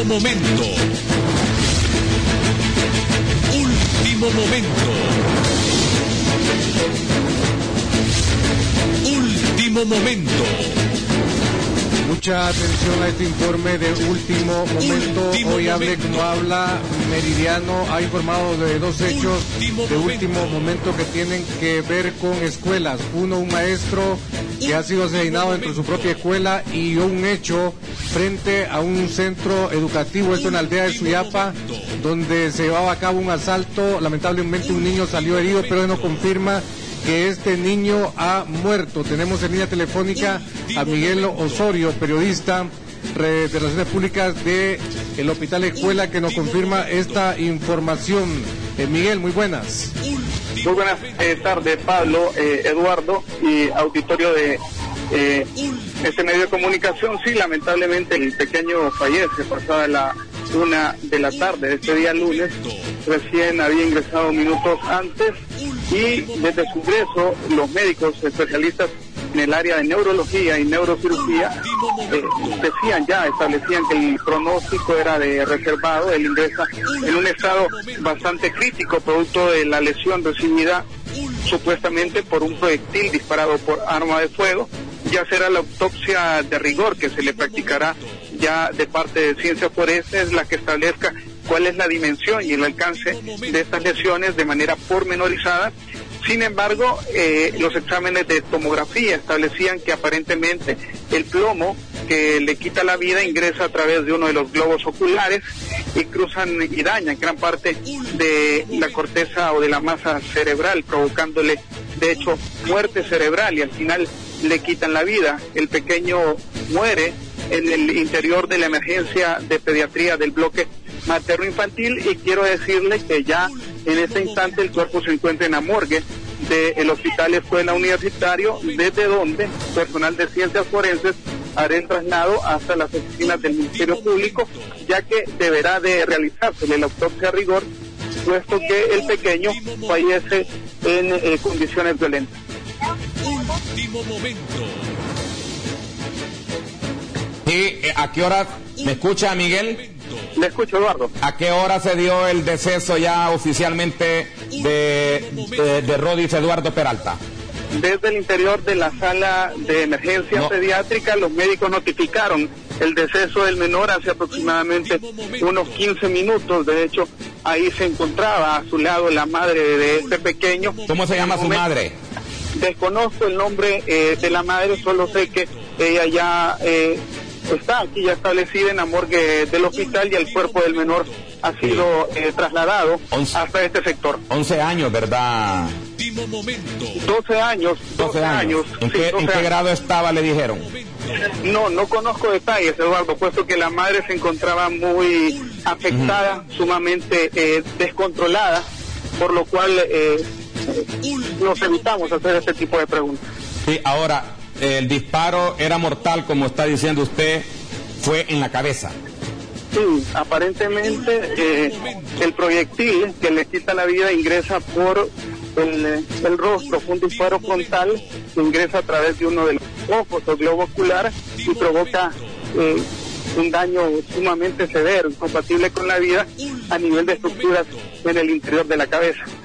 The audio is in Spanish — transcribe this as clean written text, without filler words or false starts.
Último momento. Último momento. Último momento. Mucha atención a este informe de último momento. Hoy hable como habla Meridiano. Ha informado de dos hechos de último momento que tienen que ver con escuelas. Uno, un maestro que ha sido asesinado dentro de su propia escuela, y un hecho frente a un centro educativo, esto en la aldea de Suyapa, donde se llevaba a cabo un asalto. Lamentablemente un niño salió herido, pero no confirma que este niño ha muerto. Tenemos en línea telefónica a Miguel Osorio, periodista de Relaciones Públicas de el Hospital Escuela, que nos confirma esta información. Miguel, muy buenas. Muy buenas tardes, Pablo, Eduardo y auditorio de este medio de comunicación. Sí, lamentablemente el pequeño fallece pasada la 1:00 p.m. de este día lunes. Recién había ingresado minutos antes, y desde su ingreso los médicos especialistas en el área de neurología y neurocirugía establecían que el pronóstico era de reservado. Él ingresa en un estado bastante crítico producto de la lesión recibida supuestamente por un proyectil disparado por arma de fuego. Ya será la autopsia de rigor que se le practicará ya de parte de Ciencias Forenses la que establezca cuál es la dimensión y el alcance de estas lesiones de manera pormenorizada. Sin embargo, los exámenes de tomografía establecían que aparentemente el plomo que le quita la vida ingresa a través de uno de los globos oculares y cruzan y dañan gran parte de la corteza o de la masa cerebral, provocándole de hecho muerte cerebral, y al final le quitan la vida. El pequeño muere en el interior de la emergencia de pediatría del bloque materno infantil, y quiero decirle que ya en este instante el cuerpo se encuentra en la morgue del Hospital Escuela Universitario, desde donde personal de Ciencias Forenses hará el traslado hasta las oficinas del Ministerio Público, ya que deberá de realizársele la autopsia a rigor, puesto que el pequeño fallece en condiciones violentas. Último momento. ¿Y a qué hora me escucha, Miguel? Le escucho, Eduardo. ¿A qué hora se dio el deceso ya oficialmente de Rodis Eduardo Peralta? Desde el interior de la sala de emergencia pediátrica, los médicos notificaron el deceso del menor hace aproximadamente unos 15 minutos. De hecho, ahí se encontraba a su lado la madre de este pequeño. ¿Cómo se llama su madre? Desconozco el nombre de la madre, solo sé que ella ya está aquí ya establecida en la morgue del hospital, y el cuerpo del menor ha sido trasladado hasta este sector. 11 años, ¿verdad? 12 años. ¿En qué grado estaba, le dijeron? No conozco detalles, Eduardo, puesto que la madre se encontraba muy afectada, sumamente descontrolada, por lo cual nos evitamos hacer este tipo de preguntas. Sí, ahora, el disparo era mortal, como está diciendo usted, fue en la cabeza. Sí, aparentemente el proyectil que le quita la vida ingresa por el rostro, fue un disparo frontal que ingresa a través de uno de los ojos o globo ocular y provoca un daño sumamente severo, incompatible con la vida a nivel de estructuras en el interior de la cabeza.